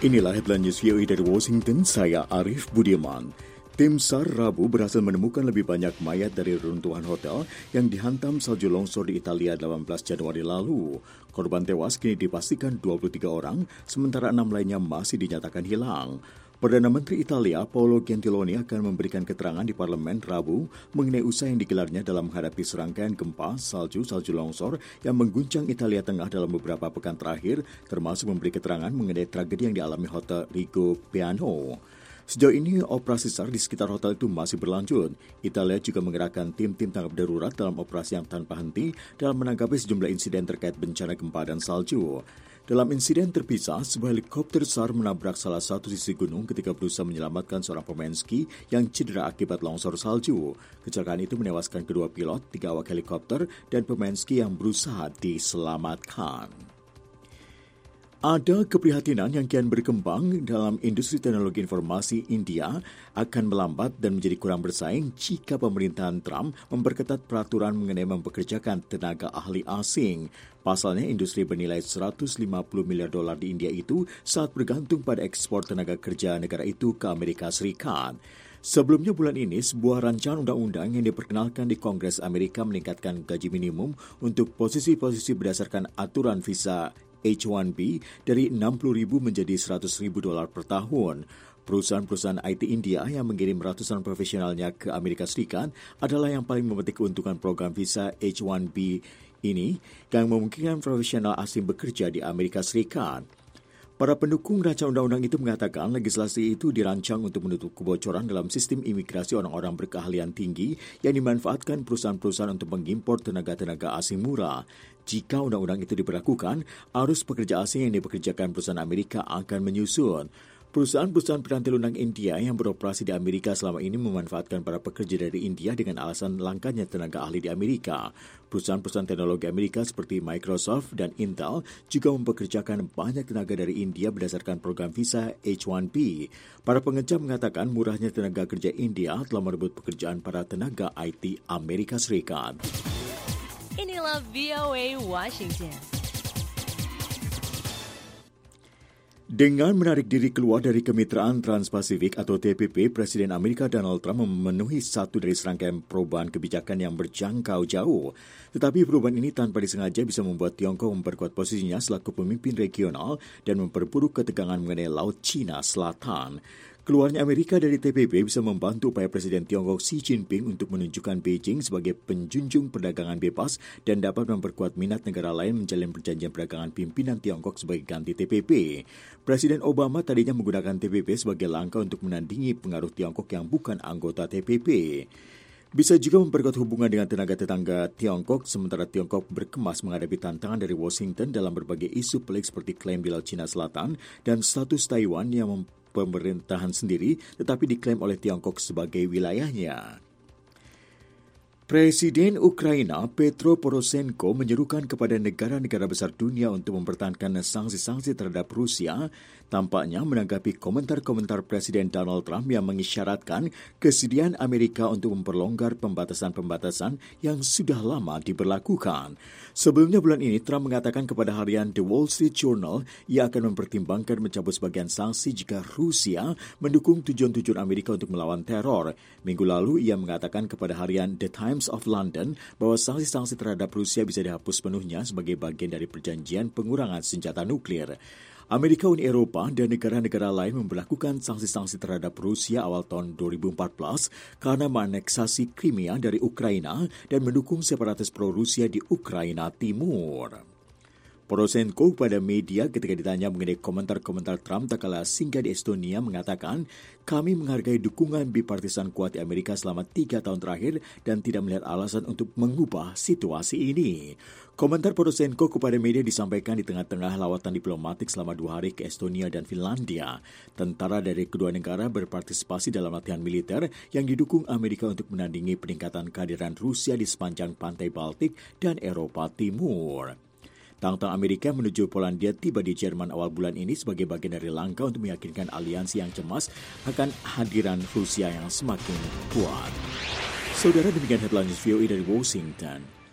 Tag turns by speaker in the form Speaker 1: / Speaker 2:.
Speaker 1: Inilah headline news VOA dari Washington, saya Arif Budiman. Tim SAR Rabu berhasil menemukan lebih banyak mayat dari reruntuhan hotel yang dihantam salju longsor di Italia 18 Januari lalu. Korban tewas kini dipastikan 23 orang, sementara 6 lainnya masih dinyatakan hilang. Perdana Menteri Italia Paolo Gentiloni akan memberikan keterangan di parlemen Rabu mengenai usaha yang digelarnya dalam menghadapi serangkaian gempa salju longsor yang mengguncang Italia Tengah dalam beberapa pekan terakhir, termasuk memberi keterangan mengenai tragedi yang dialami Hotel Rigopiano. Sejauh ini, operasi SAR di sekitar hotel itu masih berlanjut. Italia juga mengerahkan tim-tim tanggap darurat dalam operasi yang tanpa henti dalam menanggapi sejumlah insiden terkait bencana gempa dan salju. Dalam insiden terpisah, sebuah helikopter SAR menabrak salah satu sisi gunung ketika berusaha menyelamatkan seorang pemain ski yang cedera akibat longsor salju. Kecelakaan itu menewaskan kedua pilot, 3 awak helikopter, dan pemain ski yang berusaha diselamatkan. Ada keprihatinan yang kian berkembang dalam industri teknologi informasi India akan melambat dan menjadi kurang bersaing jika pemerintahan Trump memperketat peraturan mengenai mempekerjakan tenaga ahli asing. Pasalnya, industri bernilai $150 miliar di India itu sangat bergantung pada ekspor tenaga kerja negara itu ke Amerika Serikat. Sebelumnya bulan ini, sebuah rancangan undang-undang yang diperkenalkan di Kongres Amerika meningkatkan gaji minimum untuk posisi-posisi berdasarkan aturan visa H-1B dari $60,000 menjadi $100,000 per tahun. Perusahaan-perusahaan IT India yang mengirim ratusan profesionalnya ke Amerika Serikat adalah yang paling memetik keuntungan program visa H-1B ini yang memungkinkan profesional asing bekerja di Amerika Serikat. Para pendukung rancangan undang-undang itu mengatakan legislasi itu dirancang untuk menutup kebocoran dalam sistem imigrasi orang-orang berkeahlian tinggi yang dimanfaatkan perusahaan-perusahaan untuk mengimpor tenaga-tenaga asing murah. Jika undang-undang itu diberlakukan, arus pekerja asing yang dipekerjakan perusahaan Amerika akan menyusun. Perusahaan-perusahaan perantai lunak India yang beroperasi di Amerika selama ini memanfaatkan para pekerja dari India dengan alasan langkanya tenaga ahli di Amerika. Perusahaan-perusahaan teknologi Amerika seperti Microsoft dan Intel juga mempekerjakan banyak tenaga dari India berdasarkan program visa H-1B. Para pengejar mengatakan murahnya tenaga kerja India telah merebut pekerjaan para tenaga IT Amerika Serikat.
Speaker 2: Inilah VOA Washington.
Speaker 1: Dengan menarik diri keluar dari Kemitraan Trans-Pasifik atau TPP, Presiden Amerika Donald Trump memenuhi satu dari serangkaian perubahan kebijakan yang berjangkau jauh. Tetapi perubahan ini tanpa disengaja bisa membuat Tiongkok memperkuat posisinya selaku pemimpin regional dan memperburuk ketegangan mengenai Laut Cina Selatan. Keluarnya Amerika dari TPP bisa membantu upaya Presiden Tiongkok Xi Jinping untuk menunjukkan Beijing sebagai penjunjung perdagangan bebas dan dapat memperkuat minat negara lain menjalin perjanjian perdagangan pimpinan Tiongkok sebagai ganti TPP. Presiden Obama tadinya menggunakan TPP sebagai langkah untuk menandingi pengaruh Tiongkok yang bukan anggota TPP. Bisa juga memperkuat hubungan dengan tenaga tetangga Tiongkok, sementara Tiongkok berkemas menghadapi tantangan dari Washington dalam berbagai isu pelik seperti klaim di Laut Cina Selatan dan status Taiwan yang pemerintahan sendiri tetapi diklaim oleh Tiongkok sebagai wilayahnya. Presiden Ukraina Petro Poroshenko menyerukan kepada negara-negara besar dunia untuk mempertahankan sanksi-sanksi terhadap Rusia, tampaknya menanggapi komentar-komentar Presiden Donald Trump yang mengisyaratkan kesediaan Amerika untuk memperlonggar pembatasan-pembatasan yang sudah lama diberlakukan. Sebelumnya bulan ini, Trump mengatakan kepada harian The Wall Street Journal ia akan mempertimbangkan mencabut sebagian sanksi jika Rusia mendukung tujuan-tujuan Amerika untuk melawan teror. Minggu lalu, ia mengatakan kepada harian The Times of London bahwa sanksi-sanksi terhadap Rusia bisa dihapus penuhnya sebagai bagian dari perjanjian pengurangan senjata nuklir. Amerika, Uni Eropa, dan negara-negara lain memberlakukan sanksi-sanksi terhadap Rusia awal tahun 2014 karena menganeksasi Crimea dari Ukraina dan mendukung separatis pro-Rusia di Ukraina Timur. Poroshenko pada media ketika ditanya mengenai komentar-komentar Trump tak kala singgah di Estonia mengatakan, kami menghargai dukungan bipartisan kuat di Amerika selama 3 tahun terakhir dan tidak melihat alasan untuk mengubah situasi ini. Komentar Poroshenko kepada media disampaikan di tengah-tengah lawatan diplomatik selama 2 hari ke Estonia dan Finlandia. Tentara dari kedua negara berpartisipasi dalam latihan militer yang didukung Amerika untuk menandingi peningkatan kehadiran Rusia di sepanjang pantai Baltik dan Eropa Timur. Tang-tang Amerika menuju Polandia tiba di Jerman awal bulan ini sebagai bagian dari langkah untuk meyakinkan aliansi yang cemas akan hadiran Rusia yang semakin kuat. Saudara, demikian headline VOA dari Washington.